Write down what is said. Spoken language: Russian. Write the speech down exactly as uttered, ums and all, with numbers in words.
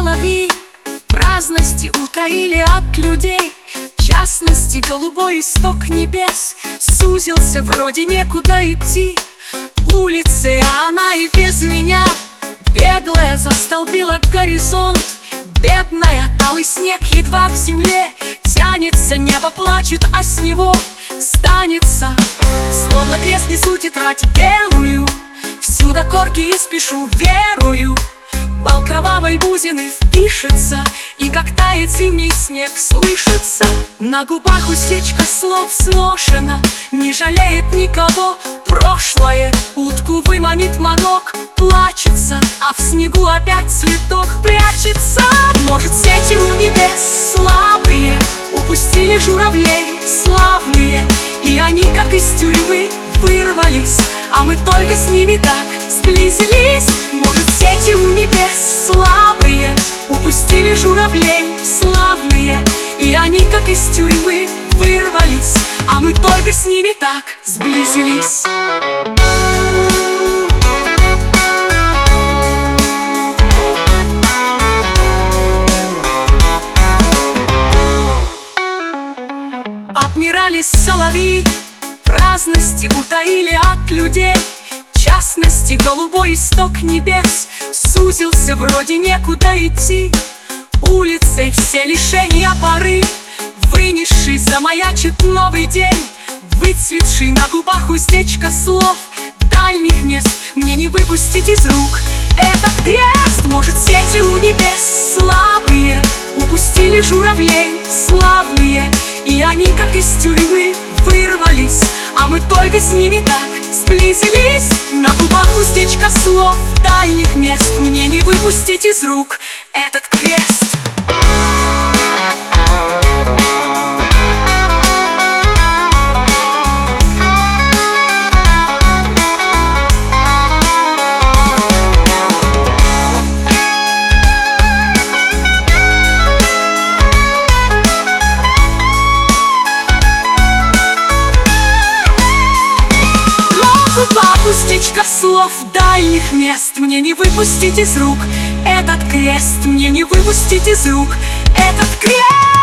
соловьи праздности утаили от людей. В частности, голубой исток небес сузился, вроде некуда идти. Улицы, а она и без меня беглая застолбила горизонт. Бедная, талый снег едва к земле тянется, небо плачет, а с него станется. Словно крест несу тетрадь белую, всю до корки и спешу, верую. Бал кровавой бузины впишется, и как тает зимний снег слышится. На губах устечка слов сношена, не жалеет никого прошлое. Утку выманит манок, плачется, а в снегу опять цветок прячется. Может, сети у небес слабые упустили журавлей славные, и они, как из тюрьмы, вырвались, а мы только с ними так сблизились. Может, сети у небес слабые упустили журавлей славные, и они, как из тюрьмы, вырвались, а мы только с ними так сблизились. Отмирались соловьи, праздности утаили от людей. В частности, голубой исток небес сузился, вроде некуда идти. Улицей все лишения поры, вынесший замаячит новый день. Выцветший на губах уздечка слов дальних мест мне не выпустить из рук этот крест. Может, сети у небес слабые упустили журавлей славные, и они, как из тюрьмы, вырвались, а мы только с ними так сблизились. На губах уздечка слов дальних мест мне не выпустить из рук этот крест. Устечка слов дальних мест мне не выпустить из рук этот крест, мне не выпустить из рук этот крест.